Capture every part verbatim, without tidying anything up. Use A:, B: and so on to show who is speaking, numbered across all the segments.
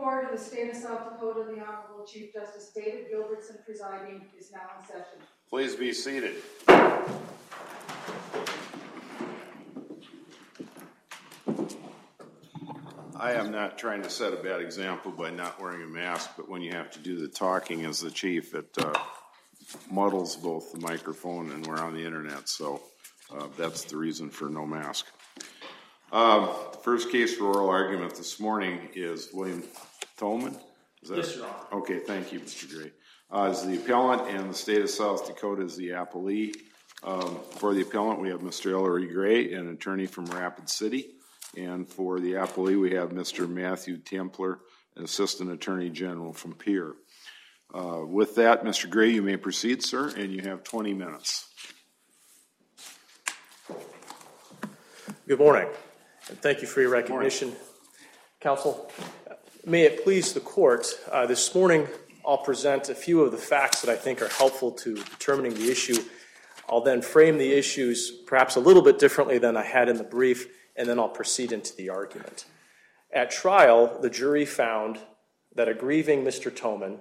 A: Court of the State of South Dakota, the Honorable Chief Justice David Gilbertson presiding, is now in session.
B: Please be seated. I am not trying to set a bad example by not wearing a mask, but when you have to do the talking as the chief, it uh, muddles both the microphone and we're on the internet, so uh, that's the reason for no mask. Um, the first case for oral argument this morning is William Thoman. Is that
C: yes, Your Honor.
B: Okay, thank you, Mister Gray. Uh, is the appellant, and the state of South Dakota is the appellee. Um, for the appellant, we have Mister Ellery Gray, an attorney from Rapid City. And for the appellee, we have Mister Matthew Templer, an assistant attorney general from Pierre. Uh, with that, Mister Gray, you may proceed, sir, and you have twenty minutes.
C: Good morning, and thank you for your recognition. Counsel, may it please the court, uh, this morning I'll present a few of the facts that I think are helpful to determining the issue. I'll then frame the issues perhaps a little bit differently than I had in the brief, and then I'll proceed into the argument. At trial, the jury found that a grieving Mister Thoman,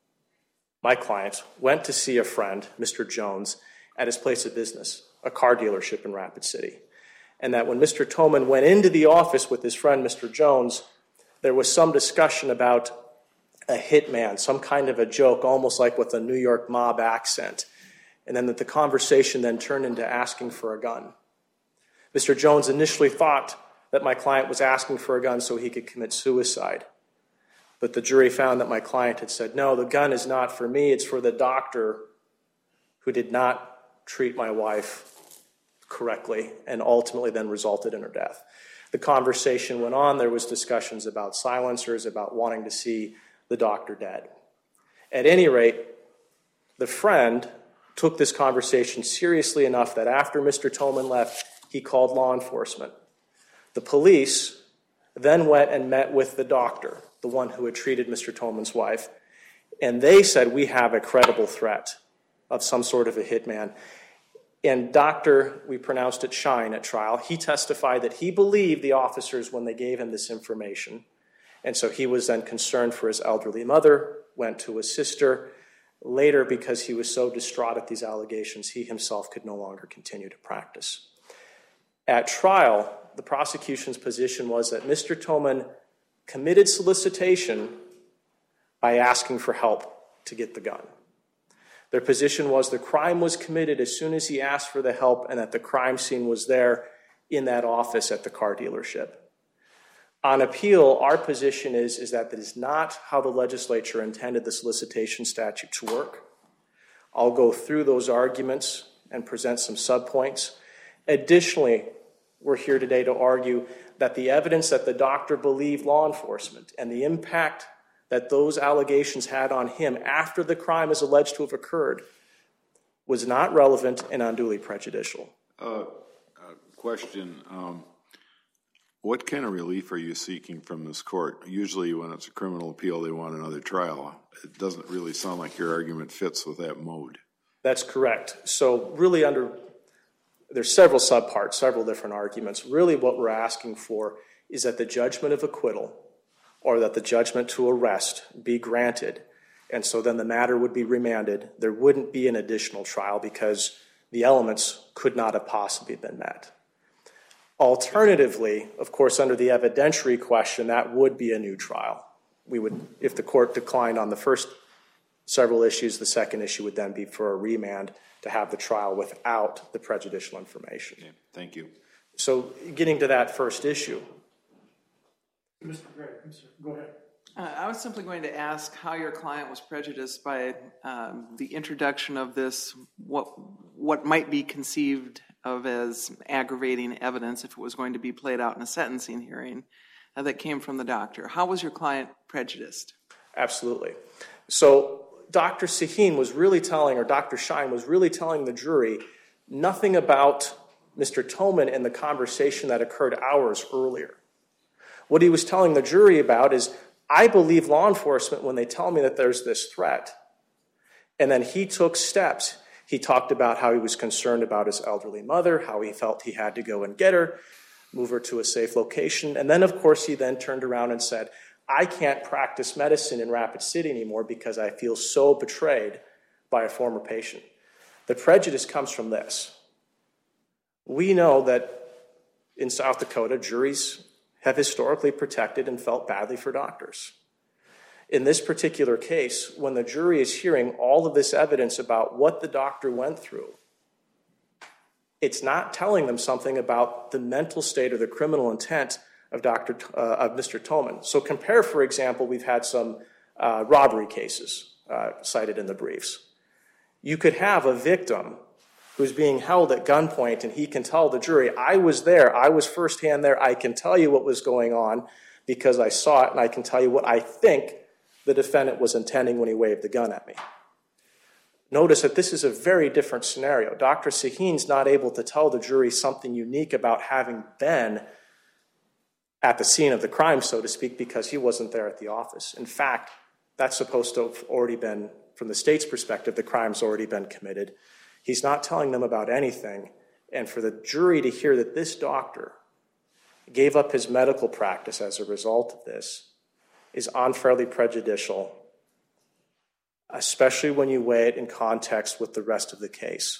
C: my client, went to see a friend, Mister Jones, at his place of business, a car dealership in Rapid City. And that when Mister Thoman went into the office with his friend, Mister Jones, there was some discussion about a hitman, some kind of a joke, almost like with a New York mob accent. And then that the conversation then turned into asking for a gun. Mister Jones initially thought that my client was asking for a gun so he could commit suicide. But the jury found that my client had said, no, the gun is not for me, it's for the doctor who did not treat my wife correctly and ultimately then resulted in her death. The conversation went on. There was discussions about silencers, about wanting to see the doctor dead. At any rate, the friend took this conversation seriously enough that after Mister Thoman left, he called law enforcement. The police then went and met with the doctor, the one who had treated Mister Thoman's wife, and they said, we have a credible threat of some sort of a hitman. And Doctor, we pronounced it Shine at trial, he testified that he believed the officers when they gave him this information. And so he was then concerned for his elderly mother, went to his sister. Later, because he was so distraught at these allegations, he himself could no longer continue to practice. At trial, the prosecution's position was that Mister Thoman committed solicitation by asking for help to get the gun. Their position was the crime was committed as soon as he asked for the help and that the crime scene was there in that office at the car dealership. On appeal, our position is, is that that is not how the legislature intended the solicitation statute to work. I'll go through those arguments and present some subpoints. Additionally, we're here today to argue that the evidence that the doctor believed law enforcement and the impact that those allegations had on him after the crime is alleged to have occurred was not relevant and unduly prejudicial.
B: Uh, uh, question, um, what kind of relief are you seeking from this court? Usually when it's a criminal appeal, they want another trial. It doesn't really sound like your argument fits with that mode.
C: That's correct. So really under, there's several subparts, several different arguments. Really what we're asking for is that the judgment of acquittal or that the judgment to arrest be granted. And so then the matter would be remanded. There wouldn't be an additional trial because the elements could not have possibly been met. Alternatively, of course, under the evidentiary question, that would be a new trial. We would, if the court declined on the first several issues, the second issue would then be for a remand to have the trial without the prejudicial information.
B: Okay, thank you.
C: So getting to that first issue.
D: Mister Gray, Mister go ahead.
E: Uh, I was simply going to ask how your client was prejudiced by um, the introduction of this, what what might be conceived of as aggravating evidence if it was going to be played out in a sentencing hearing uh, that came from the doctor. How was your client prejudiced?
C: Absolutely. So Doctor Sahin was really telling, or Doctor Shine was really telling the jury nothing about Mister Thoman and the conversation that occurred hours earlier. What he was telling the jury about is, I believe law enforcement when they tell me that there's this threat. And then he took steps. He talked about how he was concerned about his elderly mother, how he felt he had to go and get her, move her to a safe location. And then, of course, he then turned around and said, I can't practice medicine in Rapid City anymore because I feel so betrayed by a former patient. The prejudice comes from this. We know that in South Dakota, juries have historically protected and felt badly for doctors. In this particular case, when the jury is hearing all of this evidence about what the doctor went through, it's not telling them something about the mental state or the criminal intent of Doctor T- uh, of Mister Tolman. So compare, for example, we've had some uh, robbery cases uh, cited in the briefs. You could have a victim who's being held at gunpoint and he can tell the jury, I was there, I was firsthand there, I can tell you what was going on because I saw it, and I can tell you what I think the defendant was intending when he waved the gun at me. Notice that this is a very different scenario. Doctor Sahin's not able to tell the jury something unique about having been at the scene of the crime, so to speak, because he wasn't there at the office. In fact, that's supposed to have already been, from the state's perspective, the crime's already been committed. He's not telling them about anything. And for the jury to hear that this doctor gave up his medical practice as a result of this is unfairly prejudicial, especially when you weigh it in context with the rest of the case.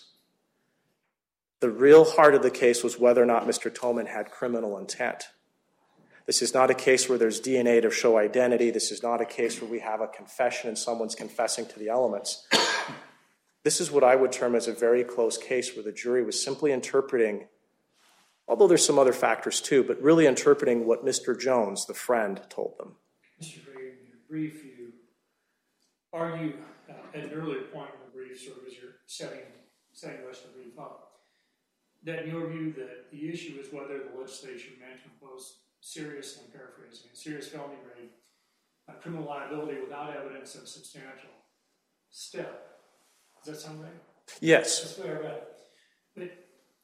C: The real heart of the case was whether or not Mister Tolman had criminal intent. This is not a case where there's D N A to show identity. This is not a case where we have a confession and someone's confessing to the elements. This is what I would term as a very close case where the jury was simply interpreting, although there's some other factors too, but really interpreting what Mister Jones, the friend, told them.
D: Mister Gray, in your brief, you argue uh, at an earlier point in the brief, sort of as you're setting, setting the rest of the brief up, that in your view that the issue is whether the legislature meant to impose serious, I'm paraphrasing, serious felony grade uh, criminal liability without evidence of substantial step. Does that sound right?
C: Yes.
D: That's what I read. But, it,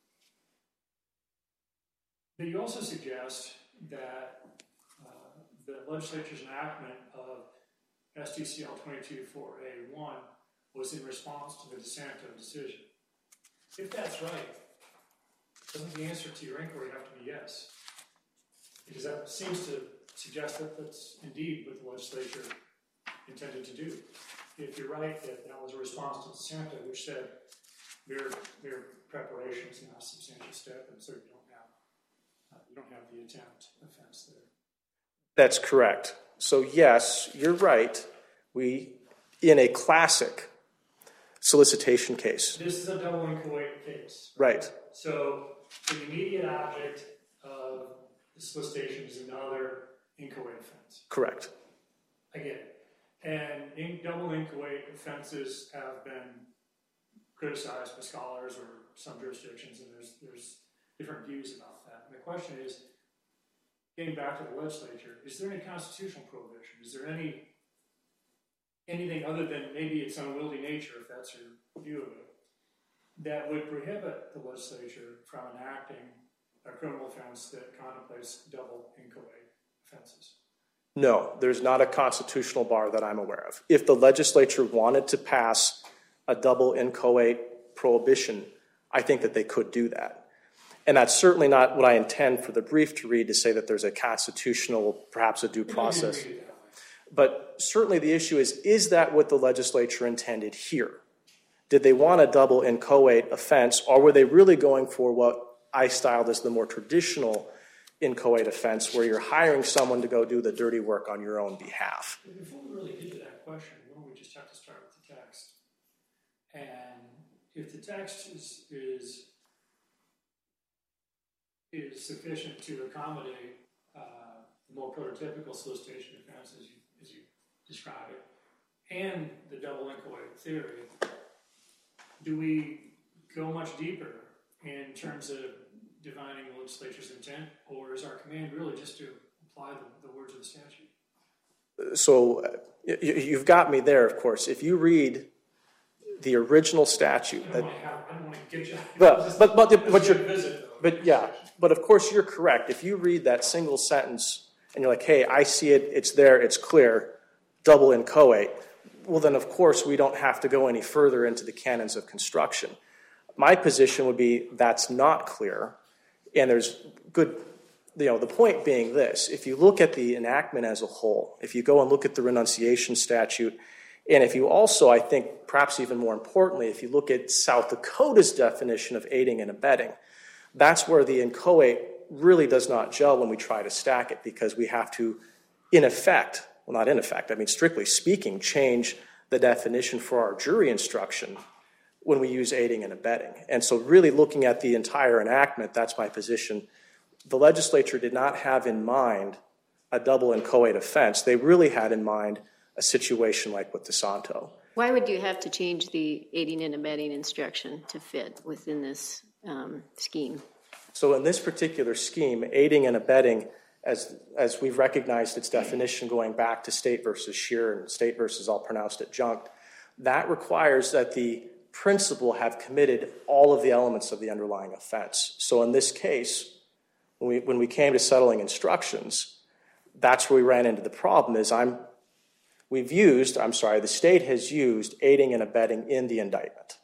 D: but you also suggest that uh, the legislature's enactment of S D C L twenty-two four A one was in response to the DeSanto decision. If that's right, doesn't the answer to your inquiry have to be yes? Because that seems to suggest that that's indeed what the legislature intended to do. If you're right that that was a response to DeSanto, which said mere, mere preparation is not a substantial step, and so you don't have uh, you don't have the attempt offense there.
C: That's correct. So yes, you're right. We, in a classic solicitation case.
D: This is a double inchoate case.
C: Right.
D: So the immediate object of the solicitation is another inchoate offense.
C: Correct.
D: I get it. And in, double inchoate offenses have been criticized by scholars or some jurisdictions, and there's there's different views about that. And the question is, getting back to the legislature, is there any constitutional prohibition? Is there any anything other than maybe its unwieldy nature, if that's your view of it, that would prohibit the legislature from enacting a criminal offense that contemplates double inchoate offenses?
C: No, there's not a constitutional bar that I'm aware of. If the legislature wanted to pass a double inchoate prohibition, I think that they could do that. And that's certainly not what I intend for the brief to read, to say that there's a constitutional, perhaps a due process. But certainly the issue is, is that what the legislature intended here? Did they want a double inchoate offense, or were they really going for what I styled as the more traditional inchoate offense, where you're hiring someone to go do the dirty work on your own behalf?
D: Before we really get to that question, why don't we just have to start with the text? And if the text is is, is sufficient to accommodate uh, the more prototypical solicitation offense, as you, as you describe it, and the double inchoate theory, do we go much deeper in terms of defining the legislature's intent, or is our command really just to apply the, the words of the statute?
C: So uh, you, you've got me there, of course. If you read the original statute,
D: I don't
C: that,
D: want to have, I don't want to get you.
C: but but but, but, but, you're,
D: visit,
C: but yeah, but of course you're correct. If you read that single sentence and you're like, hey, I see it, it's there, it's clear, double inchoate, well then of course we don't have to go any further into the canons of construction. My position would be that's not clear, and there's good you know, the point being this: if you look at the enactment as a whole, if you go and look at the renunciation statute, and if you also, I think, perhaps even more importantly, if you look at South Dakota's definition of aiding and abetting, that's where the inchoate really does not gel when we try to stack it, because we have to, in effect, well, not in effect, I mean, strictly speaking, change the definition for our jury instruction when we use aiding and abetting. And so really looking at the entire enactment, that's my position. The legislature did not have in mind a double inchoate offense. They really had in mind a situation like with DeSanto.
F: Why would you have to change the aiding and abetting instruction to fit within this um, scheme?
C: So in this particular scheme, aiding and abetting, as as we've recognized its definition going back to State versus Shear and State versus, I'll pronounce it, Junct, that requires that the principal have committed all of the elements of the underlying offense. So in this case, when we, when we came to settling instructions, that's where we ran into the problem is I'm, we've used, I'm sorry, the state has used aiding and abetting in the indictment.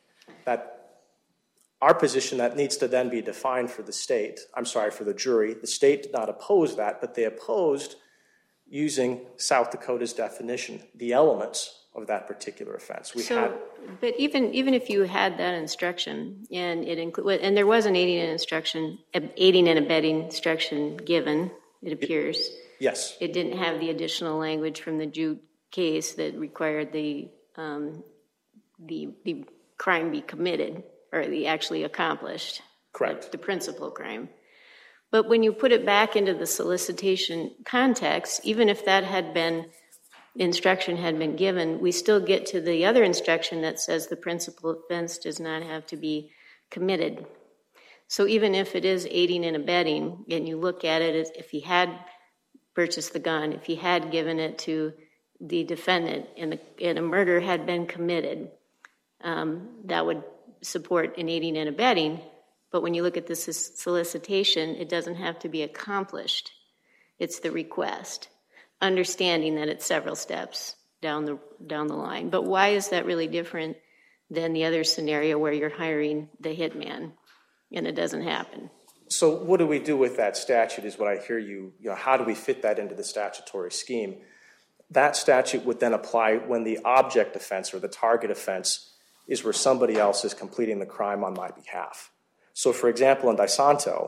C: That our position that needs to then be defined for the state, I'm sorry, for the jury. The state did not oppose that, but they opposed using South Dakota's definition, the elements of that particular offense. We
F: so,
C: had,
F: but even even if you had that instruction and it include, and there was an aiding and instruction, aiding and abetting instruction given, it appears.
C: It, yes.
F: It didn't have the additional language from the Jude case that required the um, the the crime be committed or the actually accomplished.
C: Correct.
F: The, the principal crime. But when you put it back into the solicitation context, even if that had been instruction had been given, we still get to the other instruction that says the principal offense does not have to be committed. So even if it is aiding and abetting, and you look at it as if he had purchased the gun, if he had given it to the defendant and, the, and a murder had been committed, um, that would support an aiding and abetting. But when you look at this solicitation, it doesn't have to be accomplished. It's the request, understanding that it's several steps down the down the line. But why is that really different than the other scenario where you're hiring the hitman and it doesn't happen?
C: So what do we do with that statute is what I hear you, you know, how do we fit that into the statutory scheme? That statute would then apply when the object offense or the target offense is where somebody else is completing the crime on my behalf. So for example, in DeSanto,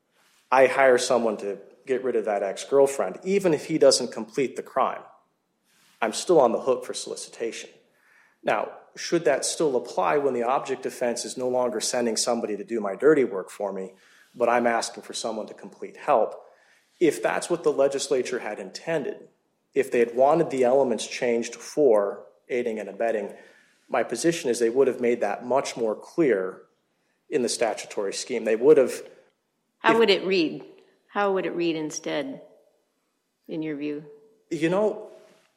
C: I hire someone to get rid of that ex-girlfriend. Even if he doesn't complete the crime, I'm still on the hook for solicitation. Now, should that still apply when the object offense is no longer sending somebody to do my dirty work for me, but I'm asking for someone to complete help? If that's what the legislature had intended, if they had wanted the elements changed for aiding and abetting, my position is they would have made that much more clear in the statutory scheme. They would have...
F: How
C: if,
F: would it read? How would it read instead, in your view?
C: You know,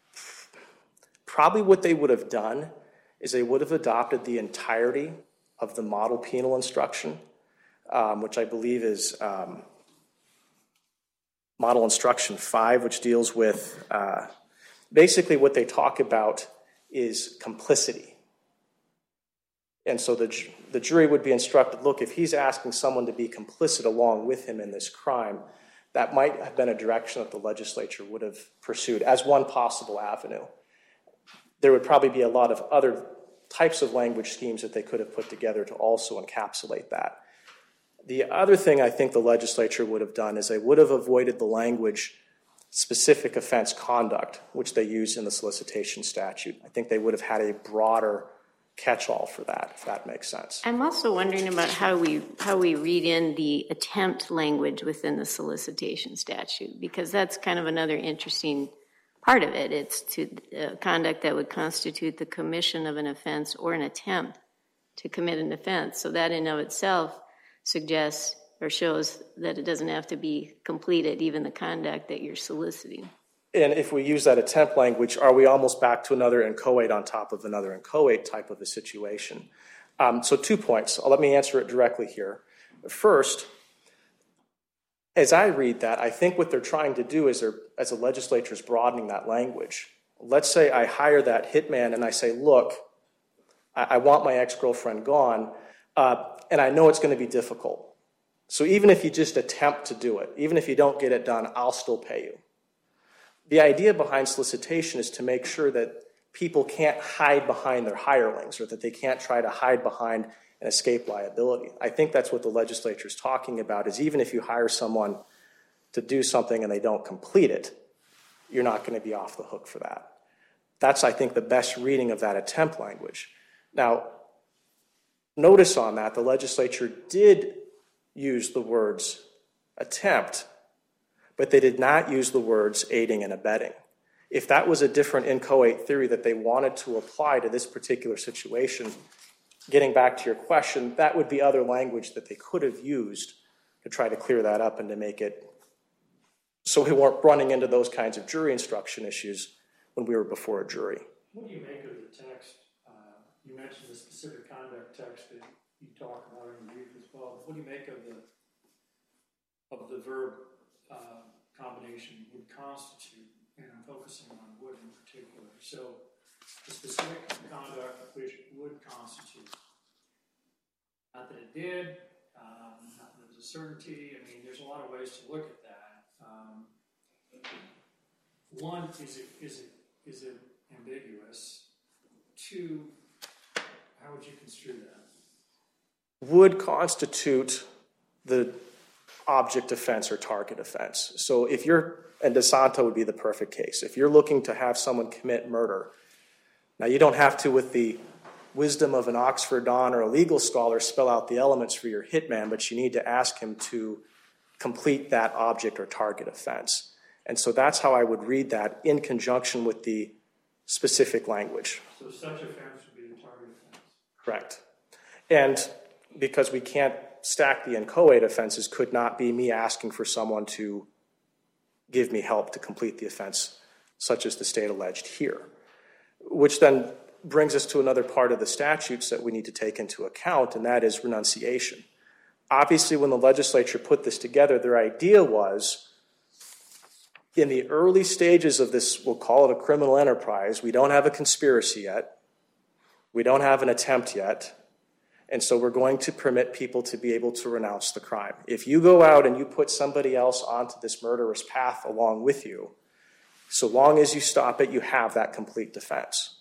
C: probably what they would have done is they would have adopted the entirety of the model penal instruction, um, which I believe is um, model instruction five, which deals with uh, basically what they talk about is complicity. And so the, the jury would be instructed, look, if he's asking someone to be complicit along with him in this crime, that might have been a direction that the legislature would have pursued as one possible avenue. There would probably be a lot of other types of language schemes that they could have put together to also encapsulate that. The other thing I think the legislature would have done is they would have avoided the language specific offense conduct, which they use in the solicitation statute. I think they would have had a broader catch-all for that, if that makes sense.
F: I'm also wondering about how we how we read in the attempt language within the solicitation statute, because that's kind of another interesting part of it. It's to uh, conduct that would constitute the commission of an offense or an attempt to commit an offense. So that in of itself suggests or shows that it doesn't have to be completed, even the conduct that you're soliciting.
C: And if we use that attempt language, are we almost back to another inchoate on top of another inchoate type of a situation? Um, so two points. Let me answer it directly here. First, as I read that, I think what they're trying to do is they're, as the legislature is broadening that language. Let's say I hire that hitman and I say, look, I, I want my ex-girlfriend gone, uh, and I know it's going to be difficult. So even if you just attempt to do it, even if you don't get it done, I'll still pay you. The idea behind solicitation is to make sure that people can't hide behind their hirelings or that they can't try to hide behind and escape liability. I think that's what the legislature is talking about, is even if you hire someone to do something and they don't complete it, you're not going to be off the hook for that. That's, I think, the best reading of that attempt language. Now, notice on that, the legislature did use the words attempt, but they did not use the words aiding and abetting. If that was a different inchoate theory that they wanted to apply to this particular situation, getting back to your question, that would be other language that they could have used to try to clear that up and to make it so we weren't running into those kinds of jury instruction issues when we were before a jury.
D: What do you make of the text? Uh, you mentioned the specific conduct text that you talk about in the brief as well. What do you make of the of the verb uh, combination would constitute? And I'm focusing on would in particular. So the specific conduct which would constitute. Not that it did, um, not that it was a certainty. I mean, there's a lot of ways to look at that. Um, one, is it is it is it ambiguous? Two, how would you construe that?
C: Would constitute the object offense or target offense. So if you're, and DeSanto would be the perfect case, if you're looking to have someone commit murder, now you don't have to, with the wisdom of an Oxford Don or a legal scholar, spell out the elements for your hitman, but you need to ask him to complete that object or target offense. And so that's how I would read that in conjunction with the specific language.
D: So such offense would be the target offense.
C: Correct. And because we can't stack the inchoate offenses, could not be me asking for someone to give me help to complete the offense, such as the state alleged here. Which then brings us to another part of the statutes that we need to take into account, and that is renunciation. Obviously, when the legislature put this together, their idea was, in the early stages of this, we'll call it a criminal enterprise, we don't have a conspiracy yet, we don't have an attempt yet, and so we're going to permit people to be able to renounce the crime. If you go out and you put somebody else onto this murderous path along with you, so long as you stop it, you have that complete defense.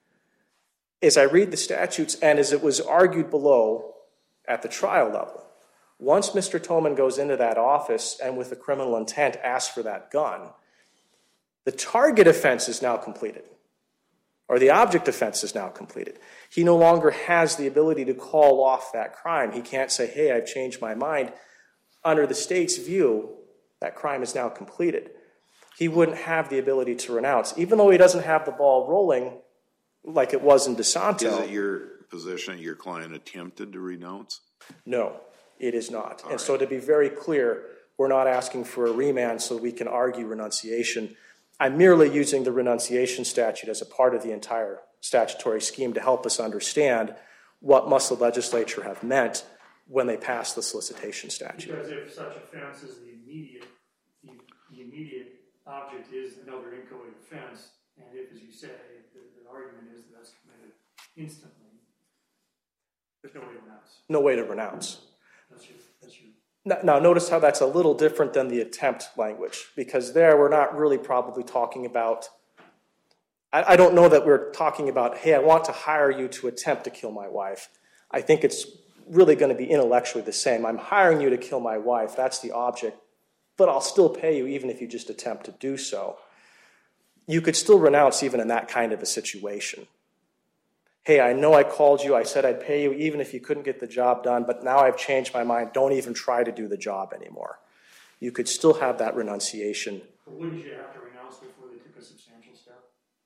C: As I read the statutes, and as it was argued below at the trial level, once Mister Toman goes into that office and with a criminal intent asks for that gun, the target offense is now completed, or the object offense is now completed. He no longer has the ability to call off that crime. He can't say, hey, I've changed my mind. Under the state's view, that crime is now completed. He wouldn't have the ability to renounce, even though he doesn't have the ball rolling like it was in DeSanto.
B: Is it your position your client attempted to renounce?
C: No, it is not.
B: All
C: and
B: right.
C: so to be very clear, we're not asking for a remand so we can argue renunciation. I'm merely using the renunciation statute as a part of the entire statutory scheme to help us understand what must the legislature have meant when they passed the solicitation statute.
D: Because if such offense is the immediate, the, the immediate object is another inchoate offense, and if, as you say, the, the argument is that that's committed instantly, there's no way to renounce.
C: No way to renounce.
D: That's your, that's your.
C: Now, now, notice how that's a little different than the attempt language, because there we're not really probably talking about, I, I don't know that we're talking about, hey, I want to hire you to attempt to kill my wife. I think it's really going to be intellectually the same. I'm hiring you to kill my wife. That's the object, but I'll still pay you even if you just attempt to do so. You could still renounce even in that kind of a situation. Hey, I know I called you, I said I'd pay you even if you couldn't get the job done, but now I've changed my mind. Don't even try to do the job anymore. You could still have that renunciation.
D: But wouldn't you have to renounce before they took a substantial step?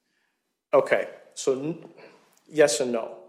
C: Okay, so n- yes and no.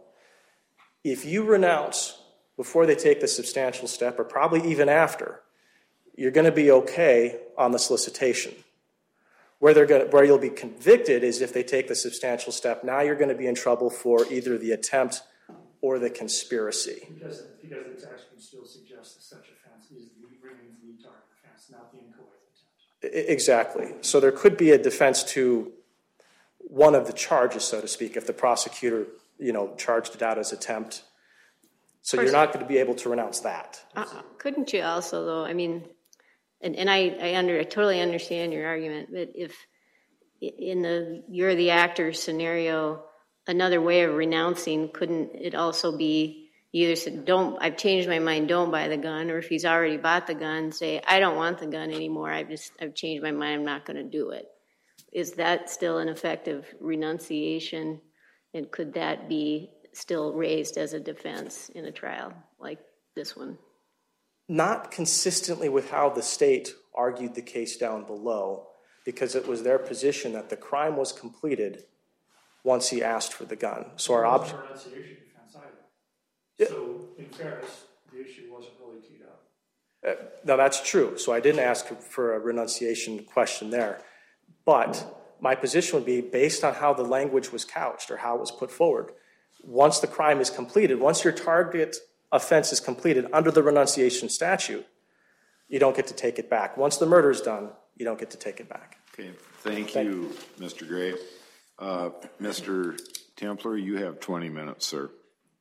C: If you renounce before they take the substantial step, or probably even after, you're going to be okay on the solicitation. Where they're going to, where you'll be convicted is if they take the substantial step. Now you're going to be in trouble for either the attempt or the conspiracy.
D: Because, because the text would still suggest that such offense is the remains the target offense, not the inchoate attempt.
C: I- Exactly. So there could be a defense to one of the charges, so to speak, if the prosecutor, you know, charged it out as attempt. So you're not going to be able to renounce that.
F: Uh, Couldn't you also, though, I mean, and, and I, I under, I totally understand your argument, but if in the you're the actor scenario, another way of renouncing, couldn't it also be you either said, don't, I've changed my mind, don't buy the gun, or if he's already bought the gun, say, I don't want the gun anymore, I've just, I've changed my mind, I'm not going to do it. Is that still an effective renunciation, and could that be still raised as a defense in a trial like this one?
C: Not consistently with how the state argued the case down below, because it was their position that the crime was completed once he asked for the gun. So our
D: It wasn't
C: option.
D: a renunciation defense either.
C: Yeah.
D: So in fairness, the issue wasn't really teed up.
C: Uh, no, that's true. So I didn't ask for a renunciation question there. But my position would be based on how the language was couched or how it was put forward. Once the crime is completed, once your target offense is completed under the renunciation statute, you don't get to take it back. Once the murder is done, you don't get to take it back.
B: Okay, thank you, Mister Gray. Uh, Mister Templer, you have twenty minutes, sir.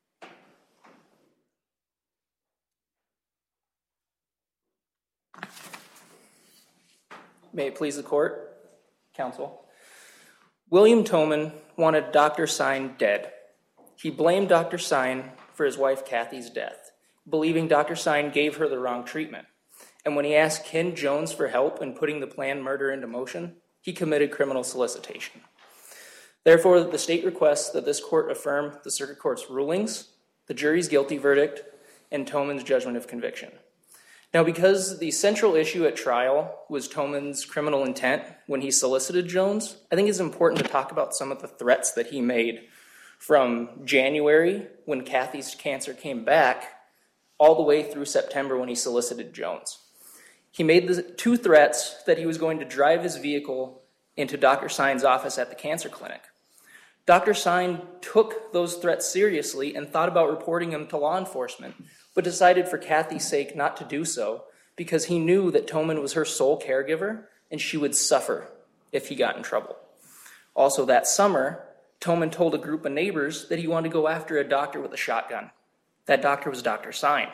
G: May it please the court, counsel. William Toman wanted Doctor Sine dead. He blamed Doctor Sine for his wife Kathy's death, believing Doctor Sine gave her the wrong treatment. And when he asked Ken Jones for help in putting the planned murder into motion, he committed criminal solicitation. Therefore, the state requests that this court affirm the circuit court's rulings, the jury's guilty verdict, and Toman's judgment of conviction. Now, because the central issue at trial was Toman's criminal intent when he solicited Jones, I think it's important to talk about some of the threats that he made from January, when Kathy's cancer came back, all the way through September when he solicited Jones. He made the two threats that he was going to drive his vehicle into Doctor Sine's office at the cancer clinic. Doctor Sine took those threats seriously and thought about reporting them to law enforcement, but decided for Kathy's sake not to do so because he knew that Toman was her sole caregiver and she would suffer if he got in trouble. Also that summer, Toman told a group of neighbors that he wanted to go after a doctor with a shotgun. That doctor was Doctor Sine.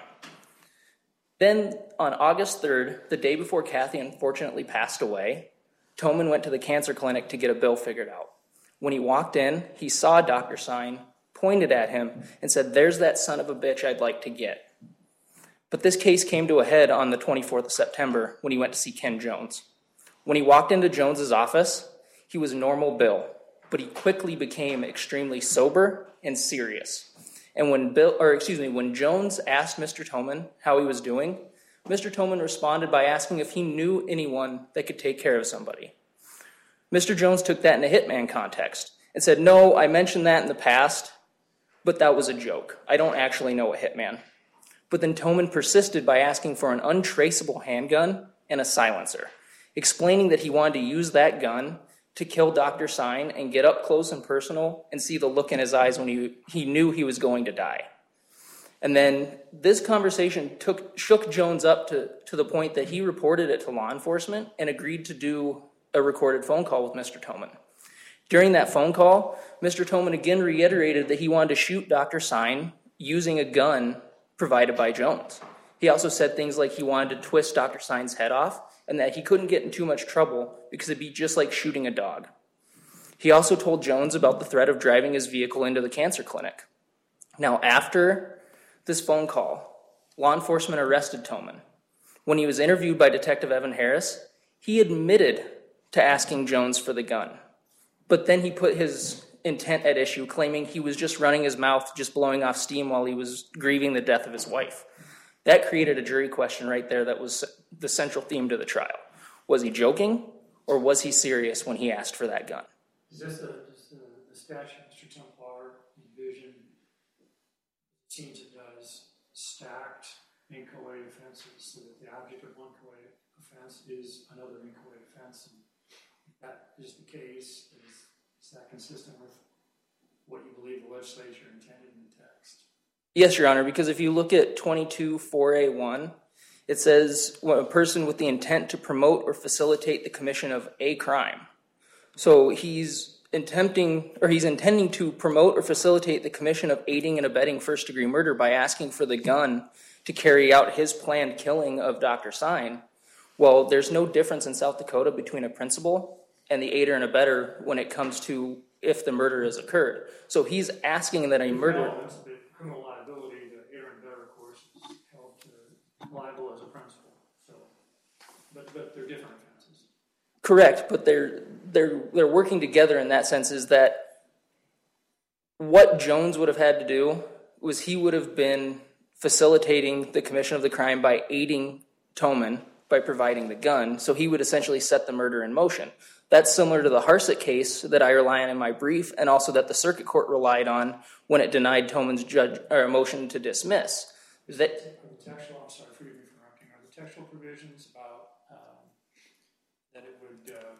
G: Then on August third, the day before Kathy unfortunately passed away, Toman went to the cancer clinic to get a bill figured out. When he walked in, he saw Doctor Sine, pointed at him, and said, "There's that son of a bitch I'd like to get." But this case came to a head on the twenty-fourth of September when he went to see Ken Jones. When he walked into Jones's office, he was normal Bill, but he quickly became extremely sober and serious. And when Bill, or excuse me, when Jones asked Mister Toman how he was doing, Mister Toman responded by asking if he knew anyone that could take care of somebody. Mister Jones took that in a hitman context and said, "No, I mentioned that in the past, but that was a joke. I don't actually know a hitman." But then Toman persisted by asking for an untraceable handgun and a silencer, explaining that he wanted to use that gun to kill Doctor Sine and get up close and personal and see the look in his eyes when he, he knew he was going to die. And then this conversation took shook Jones up to, to the point that he reported it to law enforcement and agreed to do a recorded phone call with Mister Toman. During that phone call, Mister Toman again reiterated that he wanted to shoot Doctor Sine using a gun provided by Jones. He also said things like he wanted to twist Doctor Sine's head off and that he couldn't get in too much trouble because it'd be just like shooting a dog. He also told Jones about the threat of driving his vehicle into the cancer clinic. Now, after this phone call, law enforcement arrested Toman. When he was interviewed by Detective Evan Harris, he admitted to asking Jones for the gun. But then he put his intent at issue, claiming he was just running his mouth, just blowing off steam while he was grieving the death of his wife. That created a jury question right there that was the central theme to the trial. Was he joking, or was he serious when he asked for that gun?
D: Is this a, does the, the statute, Mister Templar, envision, it seems it does, stacked inchoate offenses, so that the object of one inchoate offense is another inchoate offense? And if that is the case, is, is that consistent with what you believe the legislature intended in the text?
G: Yes, Your Honor, because if you look at twenty-two four A one, it says well, a person with the intent to promote or facilitate the commission of a crime. So he's attempting, or he's intending to promote or facilitate the commission of aiding and abetting first-degree murder by asking for the gun to carry out his planned killing of Doctor Sine, well, there's no difference in South Dakota between a principal and the aider and abettor when it comes to if the murder has occurred. So he's asking that a murder...
D: Elements of it, criminal liability, the aider and abettor, of course, is held to liable as a principal. So, but, but they're different offenses.
G: Correct, but they're they're they're working together in that sense. Is that what Jones would have had to do was he would have been facilitating the commission of the crime by aiding Toman by providing the gun, so he would essentially set the murder in motion. That's similar to the Harsett case that I rely on in my brief, and also that the circuit court relied on when it denied Toman's judge or motion to dismiss.
D: Is
G: That,
D: are the textual, I'm sorry, forgive me for interrupting, are the textual provisions about um, that it would uh,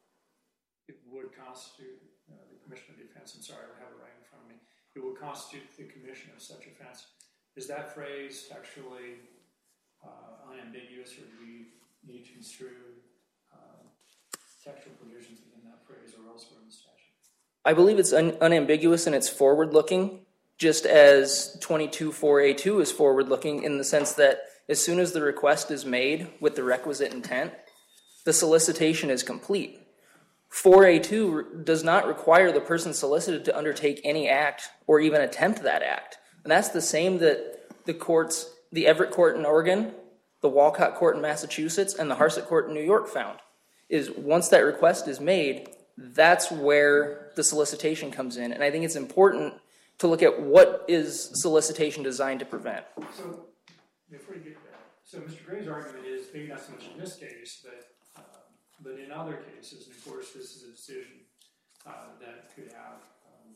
D: it would constitute uh, the commission of the offense, I'm sorry, I don't have it right in front of me, it would constitute the commission of such offense. Is that phrase textually uh, unambiguous, or do we need to construe uh, textual provisions within that phrase or elsewhere in the statute?
G: I believe it's un- unambiguous and it's forward-looking, just as twenty-two four A two is forward-looking in the sense that as soon as the request is made with the requisite intent, the solicitation is complete. four A two does not require the person solicited to undertake any act or even attempt that act. And that's the same that the courts, the Everett Court in Oregon, the Walcott Court in Massachusetts, and the Harsett Court in New York found, is once that request is made, that's where the solicitation comes in. And I think it's important to look at what is solicitation designed to prevent.
D: So, before you get to that, so Mister Gray's argument is, maybe not so much in this case, but uh, but in other cases, and of course this is a decision uh, that could have, um,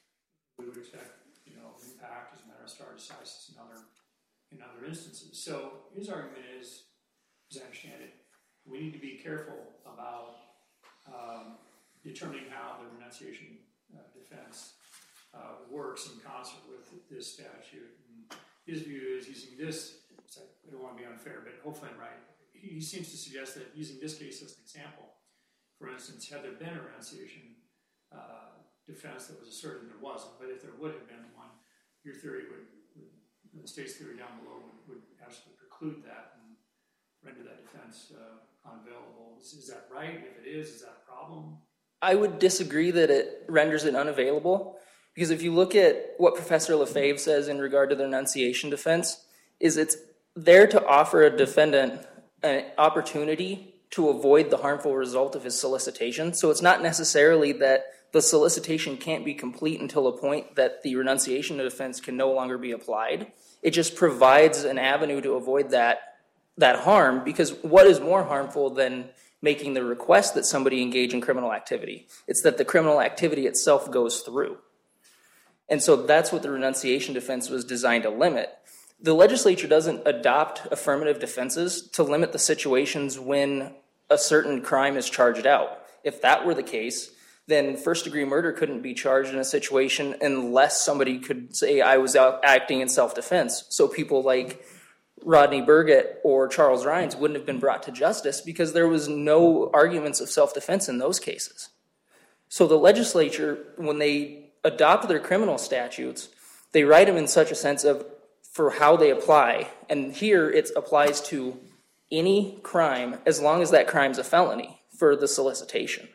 D: we would expect, you know, impact as a matter of stare decisis in other, in other instances. So his argument is, as I understand it, we need to be careful about um, determining how the renunciation uh, defense uh, works in concert with this statute. And his view is using this, I don't want to be unfair, but hopefully I'm right. He seems to suggest that using this case as an example, for instance, had there been a renunciation uh, defense that was asserted, and there wasn't, but if there would have been one, your theory would, would the state's theory down below would, would absolutely preclude that and render that defense uh, unavailable. Is, is that right? If it is, is that a problem?
G: I would disagree that it renders it unavailable, because if you look at what Professor Lefebvre says in regard to the renunciation defense, is it's there to offer a defendant an opportunity to avoid the harmful result of his solicitation. So it's not necessarily that the solicitation can't be complete until a point that the renunciation defense can no longer be applied. It just provides an avenue to avoid that, that harm, because what is more harmful than making the request that somebody engage in criminal activity? It's that the criminal activity itself goes through. And so that's what the renunciation defense was designed to limit. The legislature doesn't adopt affirmative defenses to limit the situations when a certain crime is charged out. If that were the case, then first-degree murder couldn't be charged in a situation unless somebody could say, I was out acting in self-defense. So people like Rodney Burgett or Charles Rines wouldn't have been brought to justice because there was no arguments of self-defense in those cases. So the legislature, when they adopt their criminal statutes, they write them in such a sense of for how they apply. And here it applies to any crime as long as that crime's a felony for the solicitation.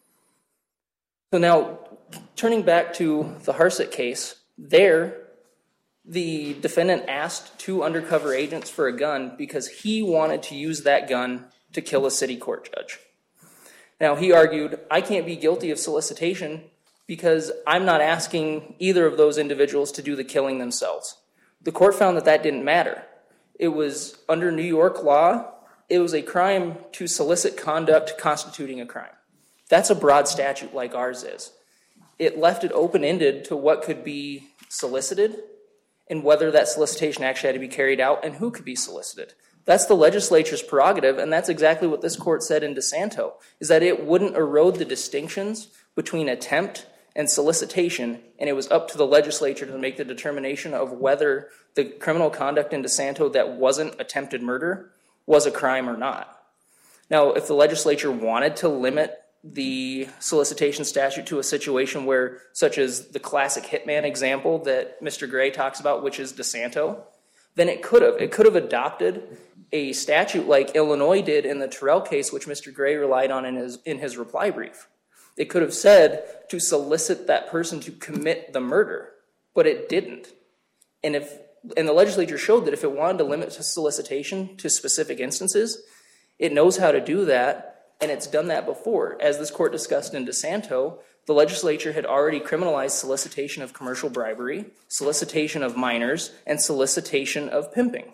G: So now, turning back to the Harsett case, there, the defendant asked two undercover agents for a gun because he wanted to use that gun to kill a city court judge. Now, he argued, I can't be guilty of solicitation because I'm not asking either of those individuals to do the killing themselves. The court found that that didn't matter. It was, under New York law, it was a crime to solicit conduct constituting a crime. That's a broad statute like ours is. It left it open-ended to what could be solicited and whether that solicitation actually had to be carried out and who could be solicited. That's the legislature's prerogative, and that's exactly what this court said in DeSanto, is that it wouldn't erode the distinctions between attempt and solicitation, and it was up to the legislature to make the determination of whether the criminal conduct in DeSanto that wasn't attempted murder was a crime or not. Now, if the legislature wanted to limit the solicitation statute to a situation where, such as the classic hitman example that Mister Gray talks about, which is DeSanto, then it could have. It could have adopted a statute like Illinois did in the Terrell case, which Mister Gray relied on in his in his reply brief. It could have said to solicit that person to commit the murder, but it didn't. And if and the legislature showed that if it wanted to limit solicitation to specific instances, it knows how to do that, and it's done that before. As this court discussed in DeSanto, the legislature had already criminalized solicitation of commercial bribery, solicitation of minors, and solicitation of pimping.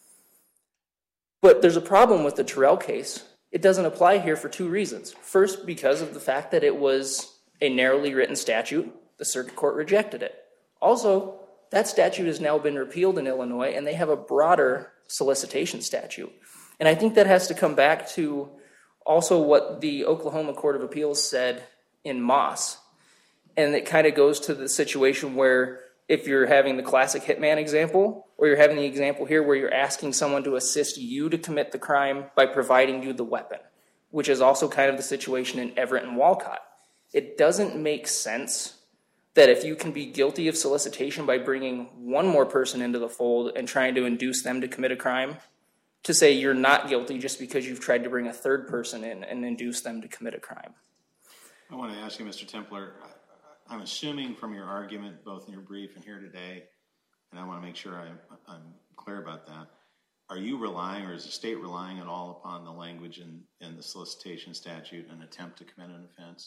G: But there's a problem with the Terrell case. It doesn't apply here for two reasons. First, because of the fact that it was a narrowly written statute, the circuit court rejected it. Also, that statute has now been repealed in Illinois, and they have a broader solicitation statute. And I think that has to come back to also what the Oklahoma Court of Appeals said in Moss. And it kind of goes to the situation where if you're having the classic hitman example, or you're having the example here where you're asking someone to assist you to commit the crime by providing you the weapon, which is also kind of the situation in Everett and Walcott. It doesn't make sense that if you can be guilty of solicitation by bringing one more person into the fold and trying to induce them to commit a crime, to say you're not guilty just because you've tried to bring a third person in and induce them to commit a crime.
H: I want to ask you, Mister Templer, I'm assuming from your argument, both in your brief and here today, and I want to make sure I'm, I'm clear about that, are you relying, or is the state relying at all upon the language in, in the solicitation statute, an attempt to commit an offense?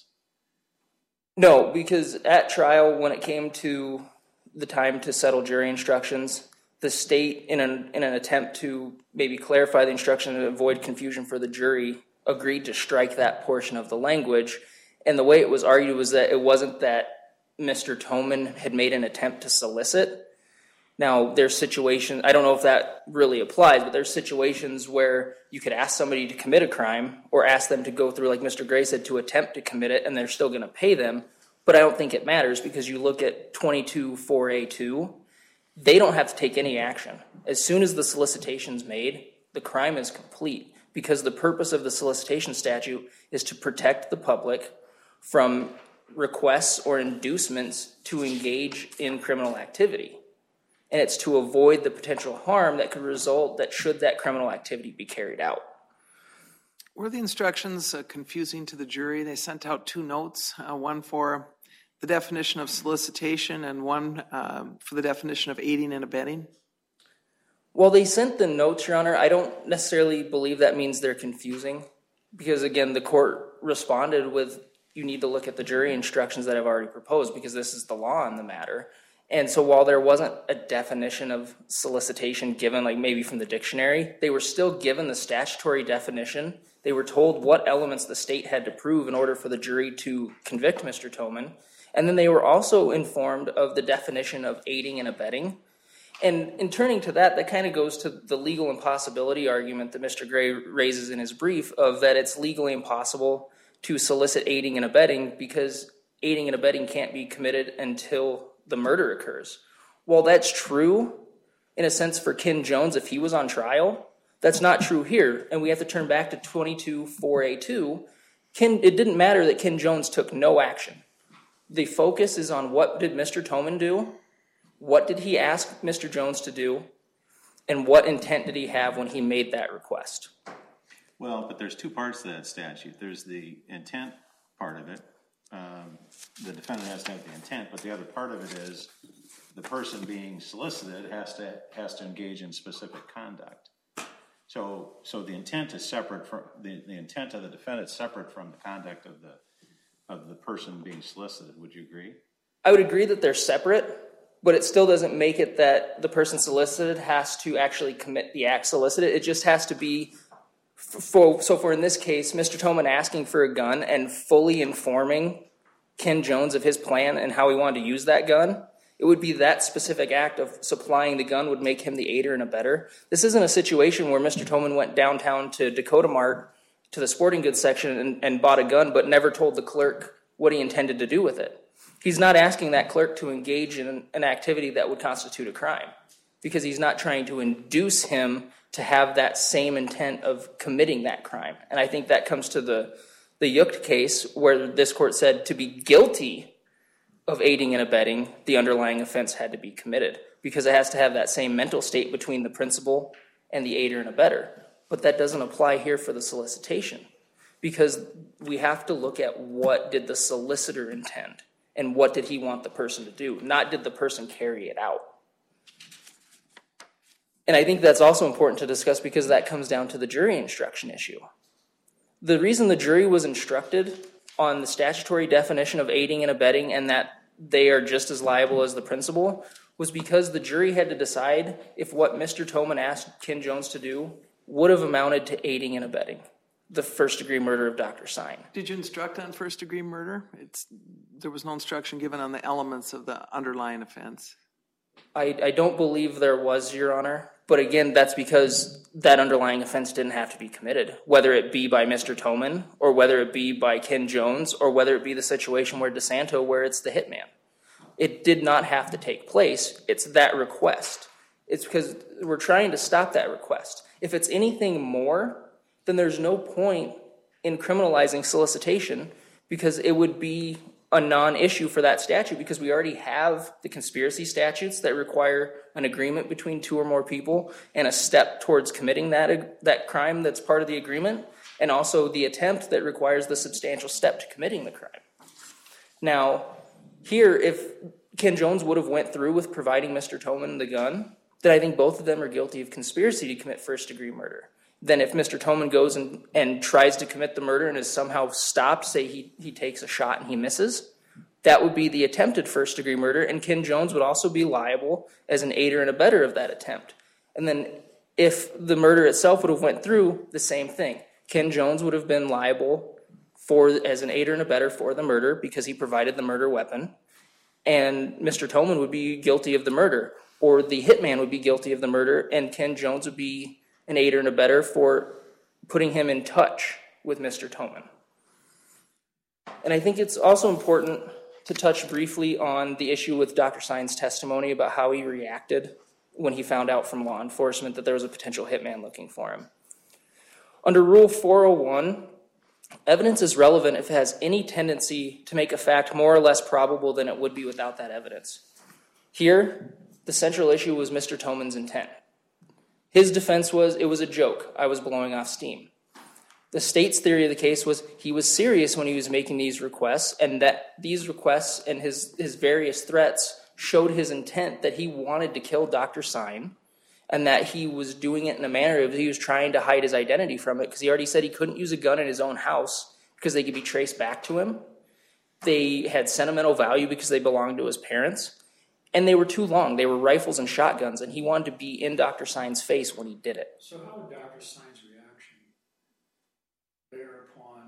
G: No, because at trial, when it came to the time to settle jury instructions, the state, in an, in an attempt to maybe clarify the instruction and avoid confusion for the jury, agreed to strike that portion of the language. And the way it was argued was that it wasn't that Mister Toman had made an attempt to solicit. Now, there's situations, I don't know if that really applies, but there's situations where you could ask somebody to commit a crime or ask them to go through, like Mister Gray said, to attempt to commit it, and they're still going to pay them. But I don't think it matters because you look at twenty-two four A two, they don't have to take any action. As soon as the solicitation is made, the crime is complete because the purpose of the solicitation statute is to protect the public from requests or inducements to engage in criminal activity. And it's to avoid the potential harm that could result that should that criminal activity be carried out.
E: Were the instructions uh, confusing to the jury? They sent out two notes, uh, one for the definition of solicitation and one um, for the definition of aiding and abetting.
G: Well, they sent the notes, Your Honor. I don't necessarily believe that means they're confusing because, again, the court responded with, you need to look at the jury instructions that I've already proposed because this is the law on the matter. And so while there wasn't a definition of solicitation given, like maybe from the dictionary, they were still given the statutory definition. They were told what elements the state had to prove in order for the jury to convict Mister Toman. And then they were also informed of the definition of aiding and abetting. And in turning to that, that kind of goes to the legal impossibility argument that Mister Gray raises in his brief of that it's legally impossible to solicit aiding and abetting because aiding and abetting can't be committed until the murder occurs. While that's true, in a sense, for Ken Jones, if he was on trial, that's not true here. And we have to turn back to twenty-two four A two. Ken, it didn't matter that Ken Jones took no action. The focus is on what did Mister Toman do, what did he ask Mister Jones to do, and what intent did he have when he made that request.
H: Well, but there's two parts to that statute. There's the intent part of it. Um, the defendant has to have the intent, but the other part of it is the person being solicited has to has to engage in specific conduct. So, so the intent is separate from the, the intent of the defendant is separate from the conduct of the of the person being solicited. Would you agree?
G: I would agree that they're separate, but it still doesn't make it that the person solicited has to actually commit the act solicited. It just has to be. For, so for in this case, Mister Toman asking for a gun and fully informing Ken Jones of his plan and how he wanted to use that gun, it would be that specific act of supplying the gun would make him the aider and abetter. This isn't a situation where Mister Toman went downtown to Dakota Mart to the sporting goods section and, and bought a gun but never told the clerk what he intended to do with it. He's not asking that clerk to engage in an activity that would constitute a crime because he's not trying to induce him to have that same intent of committing that crime. And I think that comes to the the Yucht case, where this court said to be guilty of aiding and abetting, the underlying offense had to be committed, because it has to have that same mental state between the principal and the aider and abetter. But that doesn't apply here for the solicitation, because we have to look at what did the solicitor intend and what did he want the person to do, not did the person carry it out. And I think that's also important to discuss, because that comes down to the jury instruction issue. The reason the jury was instructed on the statutory definition of aiding and abetting and that they are just as liable as the principal was because the jury had to decide if what Mister Toman asked Ken Jones to do would have amounted to aiding and abetting the first-degree murder of Doctor Sine.
E: Did you instruct on first-degree murder? It's, there was no instruction given on the elements of the underlying offense.
G: I, I don't believe there was, Your Honor. But again, that's because that underlying offense didn't have to be committed, whether it be by Mister Toman or whether it be by Ken Jones or whether it be the situation where DeSanto, where it's the hitman. It did not have to take place. It's that request. It's because we're trying to stop that request. If it's anything more, then there's no point in criminalizing solicitation, because it would be a non-issue for that statute, because we already have the conspiracy statutes that require an agreement between two or more people and a step towards committing that, that crime that's part of the agreement, and also the attempt that requires the substantial step to committing the crime. Now, here, if Ken Jones would have went through with providing Mister Toman the gun, then I think both of them are guilty of conspiracy to commit first-degree murder. Then if Mister Toman goes and, and tries to commit the murder and is somehow stopped, say he, he takes a shot and he misses, that would be the attempted first-degree murder, and Ken Jones would also be liable as an aider and abetter of that attempt. And then if the murder itself would have went through, the same thing. Ken Jones would have been liable for as an aider and abetter for the murder because he provided the murder weapon, and Mister Toman would be guilty of the murder, or the hitman would be guilty of the murder, and Ken Jones would be an aider and abetter for putting him in touch with Mister Toman. And I think it's also important to touch briefly on the issue with Doctor Sine's testimony about how he reacted when he found out from law enforcement that there was a potential hitman looking for him. Under Rule four oh one, evidence is relevant if it has any tendency to make a fact more or less probable than it would be without that evidence. Here, the central issue was Mister Toman's intent. His defense was, it was a joke. I was blowing off steam. The state's theory of the case was he was serious when he was making these requests, and that these requests and his, his various threats showed his intent that he wanted to kill Doctor Sine, and that he was doing it in a manner of he was trying to hide his identity from it, because he already said he couldn't use a gun in his own house because they could be traced back to him. They had sentimental value because they belonged to his parents. And they were too long. They were rifles and shotguns, and he wanted to be in Doctor Sine's face when he did it.
D: So how would Doctor Sine's reaction bear upon,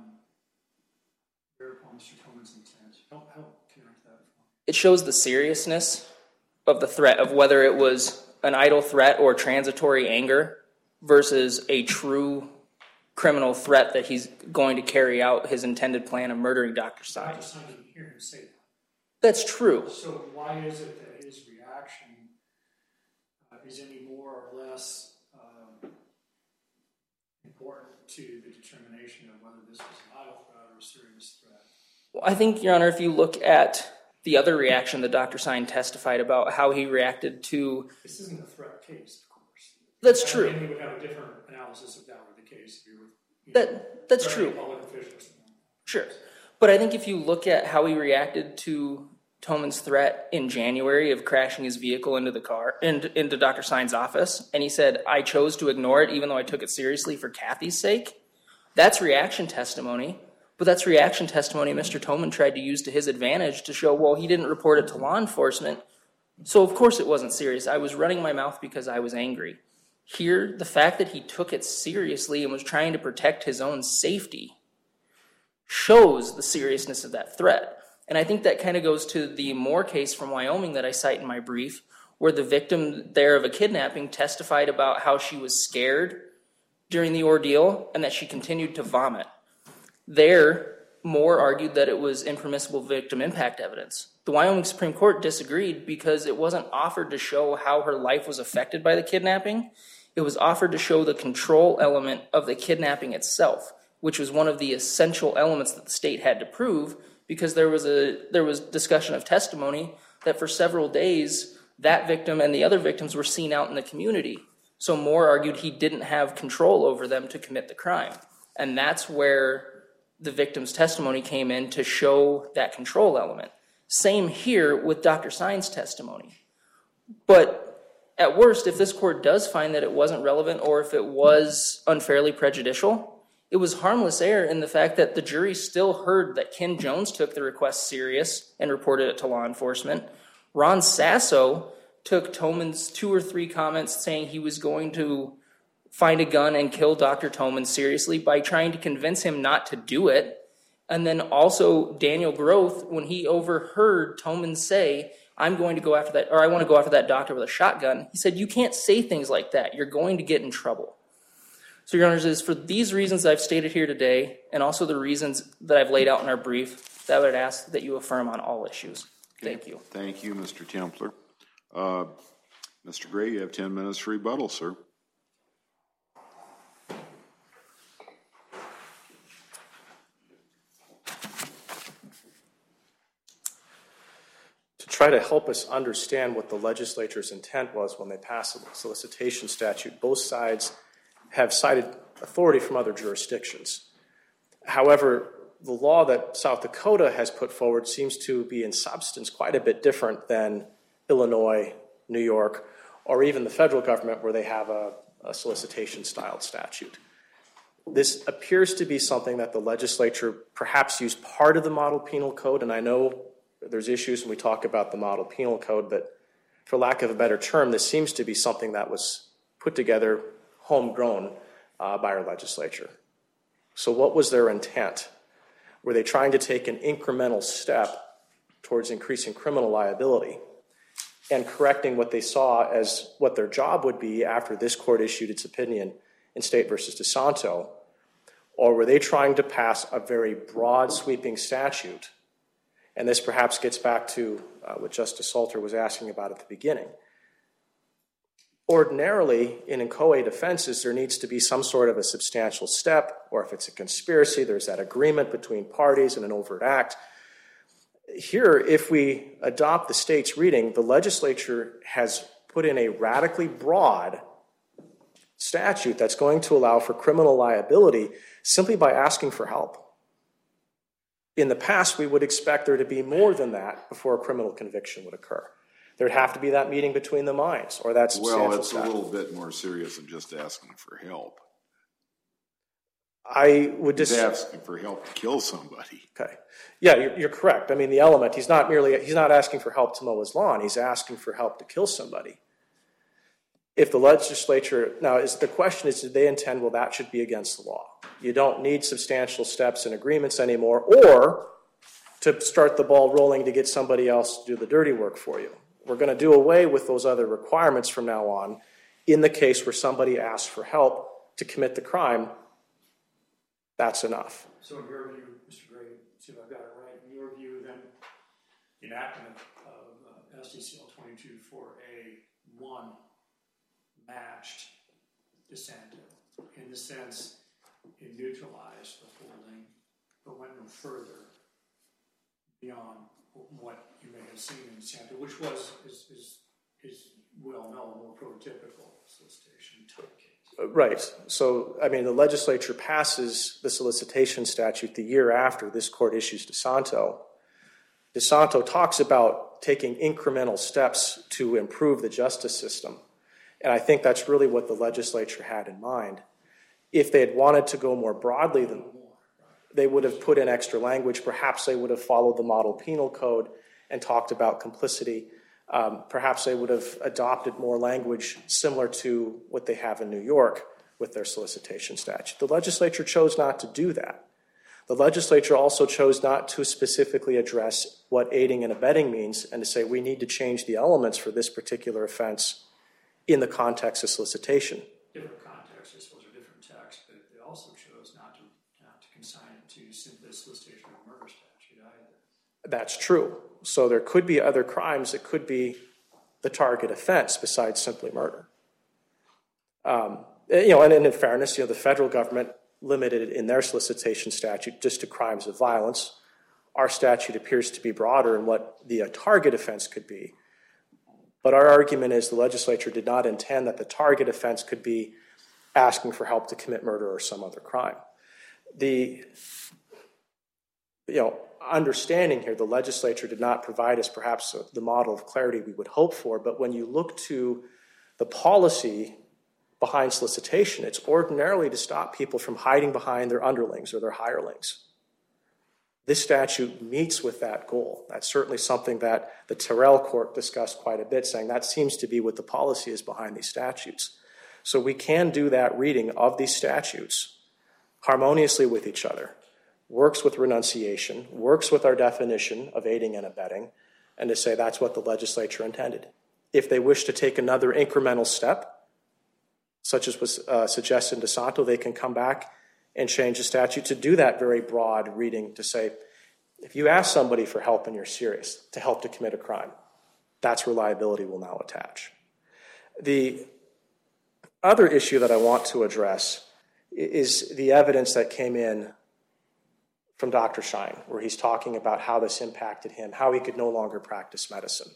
D: bear upon Mister Toman's intent? Help, help connect that.
G: It shows the seriousness of the threat, of whether it was an idle threat or transitory anger versus a true criminal threat that he's going to carry out his intended plan of murdering Doctor Sine.
D: Doctor Sine didn't hear him say that.
G: That's true.
D: So why is it that his reaction uh, is any more or less um, important to the determination of whether this was an idle threat or a serious threat?
G: Well, I think, Your Honor, if you look at the other reaction that Doctor Sine testified about, how he reacted to...
D: This isn't a threat case, of course.
G: That's
D: I
G: true.
D: mean, we would have a different analysis if that were the case. If you were, you
G: that,
D: know,
G: that's true.
D: public official or something.
G: Sure. But I think if you look at how he reacted to Toman's threat in January of crashing his vehicle into the car, into, into Doctor Sine's office, and he said, I chose to ignore it even though I took it seriously for Kathy's sake, that's reaction testimony. But that's reaction testimony Mister Toman tried to use to his advantage to show, well, he didn't report it to law enforcement, so of course it wasn't serious. I was running my mouth because I was angry. Here, the fact that he took it seriously and was trying to protect his own safety shows the seriousness of that threat. And I think that kind of goes to the Moore case from Wyoming that I cite in my brief, where the victim there of a kidnapping testified about how she was scared during the ordeal and that she continued to vomit. There, Moore argued that it was impermissible victim impact evidence. The Wyoming Supreme Court disagreed because it wasn't offered to show how her life was affected by the kidnapping. It was offered to show the control element of the kidnapping itself, which was one of the essential elements that the state had to prove, because there was a there was discussion of testimony that for several days that victim and the other victims were seen out in the community. So Moore argued he didn't have control over them to commit the crime. And that's where the victim's testimony came in to show that control element. Same here with Doctor Sign's testimony. But at worst, if this court does find that it wasn't relevant or if it was unfairly prejudicial, it was harmless error in the fact that the jury still heard that Ken Jones took the request serious and reported it to law enforcement. Ron Sasso took Toman's two or three comments saying he was going to find a gun and kill Doctor Toman seriously by trying to convince him not to do it. And then also Daniel Groth, when he overheard Toman say, I'm going to go after that, or I want to go after that doctor with a shotgun, he said, you can't say things like that. You're going to get in trouble. So, Your Honors, it is for these reasons I've stated here today, and also the reasons that I've laid out in our brief, that I would ask that you affirm on all issues.
B: Okay.
G: Thank you.
B: Thank you, Mister Templer. Uh, Mister Gray, you have ten minutes for rebuttal, sir.
C: To try to help us understand what the legislature's intent was when they passed the solicitation statute, both sides have cited authority from other jurisdictions. However, the law that South Dakota has put forward seems to be in substance quite a bit different than Illinois, New York, or even the federal government where they have a, a solicitation-styled statute. This appears to be something that the legislature perhaps used part of the model penal code, and I know there's issues when we talk about the model penal code, but for lack of a better term, this seems to be something that was put together homegrown uh, by our legislature. So what was their intent? Were they trying to take an incremental step towards increasing criminal liability and correcting what they saw as what their job would be after this court issued its opinion in State versus DeSanto? Or were they trying to pass a very broad sweeping statute? And this perhaps gets back to uh, what Justice Salter was asking about at the beginning. Ordinarily, in inchoate offenses, there needs to be some sort of a substantial step, or if it's a conspiracy, there's that agreement between parties and an overt act. Here, if we adopt the state's reading, the legislature has put in a radically broad statute that's going to allow for criminal liability simply by asking for help. In the past, we would expect there to be more than that before a criminal conviction would occur. There'd have to be that meeting between the minds, or that substantial
B: Well, it's
C: step.
B: a little bit more serious than just asking for help.
C: I would
B: He's
C: just
B: asking for help to kill somebody.
C: okay. Yeah, you're, you're correct. I mean, the element, he's not merely, he's not asking for help to mow his lawn. He's asking for help to kill somebody. If the legislature, now is the question is, did they intend, well, that should be against the law. You don't need substantial steps and agreements anymore, or to start the ball rolling to get somebody else to do the dirty work for you. We're going to do away with those other requirements from now on in the case where somebody asks for help to commit the crime. That's enough.
D: So in your view, Mister Gray, see if I've got it right, in your view, then, the enactment of uh, S D C L twenty-two four A one matched DeSanto in the sense it neutralized the holding, but went no further beyond what you may have seen in DeSanto, which was, is, is, is well known, more prototypical solicitation type case.
C: Right. So, I mean, the legislature passes the solicitation statute the year after this court issues DeSanto. DeSanto talks about taking incremental steps to improve the justice system. And I think that's really what the legislature had in mind. If they had wanted to go more broadly, then they would have put in extra language. Perhaps they would have followed the model penal code and talked about complicity. Um, perhaps they would have adopted more language similar to what they have in New York with their solicitation statute. The legislature chose not to do that. The legislature also chose not to specifically address what aiding and abetting means and to say we need to change the elements for this particular offense in the context of solicitation.
D: Different contexts, I suppose, are different texts, but they also chose not to, not to consign it to simply a solicitation of a murder statute either.
C: That's true. So there could be other crimes that could be the target offense besides simply murder. Um, you know, and, and in fairness, you know, the federal government limited in their solicitation statute just to crimes of violence. Our statute appears to be broader in what the uh, target offense could be. But our argument is the legislature did not intend that the target offense could be asking for help to commit murder or some other crime. The you know, understanding here, the legislature did not provide us perhaps the model of clarity we would hope for, but when you look to the policy behind solicitation, it's ordinarily to stop people from hiding behind their underlings or their hirelings. This statute meets with that goal. That's certainly something that the Terrell court discussed quite a bit, saying that seems to be what the policy is behind these statutes. So we can do that reading of these statutes harmoniously with each other, works with renunciation, works with our definition of aiding and abetting, and to say that's what the legislature intended. If they wish to take another incremental step, such as was uh, suggested in DeSanto, they can come back and change the statute to do that very broad reading to say, if you ask somebody for help and you're serious, to help to commit a crime, that's where liability will now attach. The other issue that I want to address is the evidence that came in from Doctor Schein, where he's talking about how this impacted him, how he could no longer practice medicine.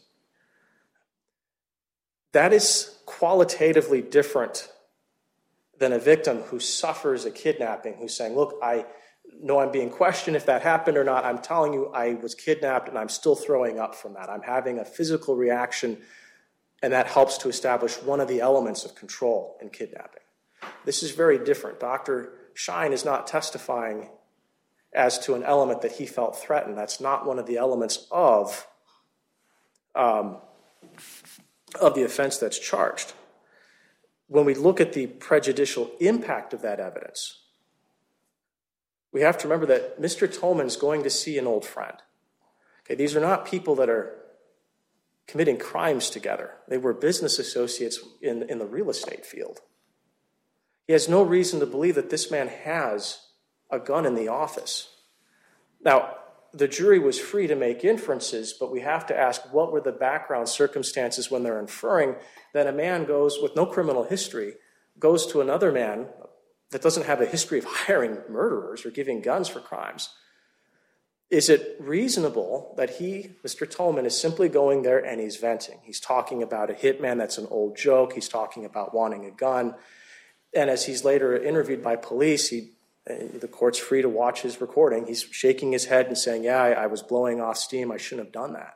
C: That is qualitatively different than a victim who suffers a kidnapping, who's saying, look, I know I'm being questioned if that happened or not. I'm telling you I was kidnapped and I'm still throwing up from that. I'm having a physical reaction, and that helps to establish one of the elements of control in kidnapping. This is very different. Doctor Schein is not testifying as to an element that he felt threatened. That's not one of the elements of, um, of the offense that's charged. When we look at the prejudicial impact of that evidence, we have to remember that Mister Tolman's going to see an old friend. Okay, these are not people that are committing crimes together. They were business associates in, in the real estate field. He has no reason to believe that this man has a gun in the office. Now, the jury was free to make inferences, but we have to ask what were the background circumstances when they're inferring that a man goes with no criminal history, goes to another man that doesn't have a history of hiring murderers or giving guns for crimes. Is it reasonable that he, Mister Tolman, is simply going there and he's venting? He's talking about a hitman that's an old joke. He's talking about wanting a gun. And as he's later interviewed by police, he, the court's free to watch his recording. He's shaking his head and saying, yeah, I, I was blowing off steam. I shouldn't have done that.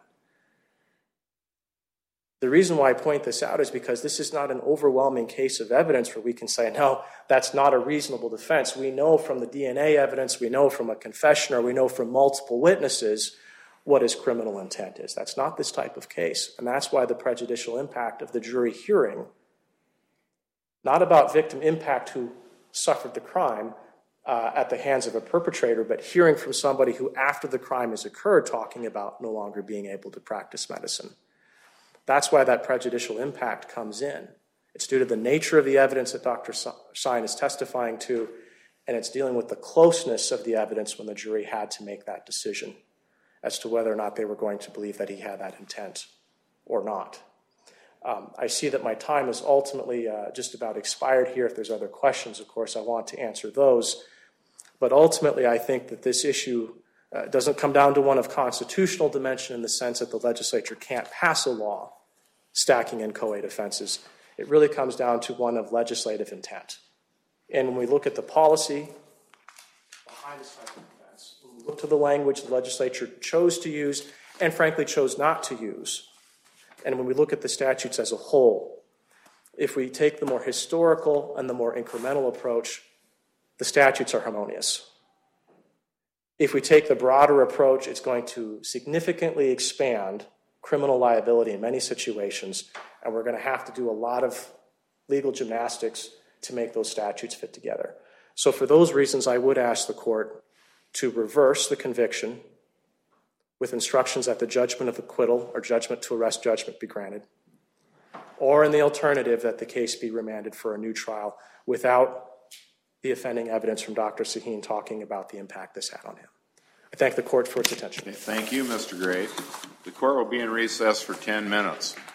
C: The reason why I point this out is because this is not an overwhelming case of evidence where we can say, no, that's not a reasonable defense. We know from the D N A evidence, we know from a confession, or we know from multiple witnesses what his criminal intent is. That's not this type of case. And that's why the prejudicial impact of the jury hearing, not about victim impact who suffered the crime uh, at the hands of a perpetrator, but hearing from somebody who, after the crime has occurred, talking about no longer being able to practice medicine. That's why that prejudicial impact comes in. It's due to the nature of the evidence that Doctor Schein is testifying to, and it's dealing with the closeness of the evidence when the jury had to make that decision as to whether or not they were going to believe that he had that intent or not. Um, I see that my time is ultimately uh, just about expired here. If there's other questions, of course, I want to answer those. But ultimately, I think that this issue uh, doesn't come down to one of constitutional dimension in the sense that the legislature can't pass a law stacking inchoate offenses. It really comes down to one of legislative intent. And when we look at the policy behind this type of offense, when we look to the language the legislature chose to use and frankly chose not to use, and when we look at the statutes as a whole, if we take the more historical and the more incremental approach, the statutes are harmonious. If we take the broader approach, it's going to significantly expand criminal liability in many situations, and we're going to have to do a lot of legal gymnastics to make those statutes fit together. So for those reasons, I would ask the court to reverse the conviction with instructions that the judgment of acquittal or judgment to arrest judgment be granted, or in the alternative that the case be remanded for a new trial without the offending evidence from Doctor Sahin talking about the impact this had on him. I thank the court for its attention.
B: Thank you, Mister Gray. The court will be in recess for ten minutes.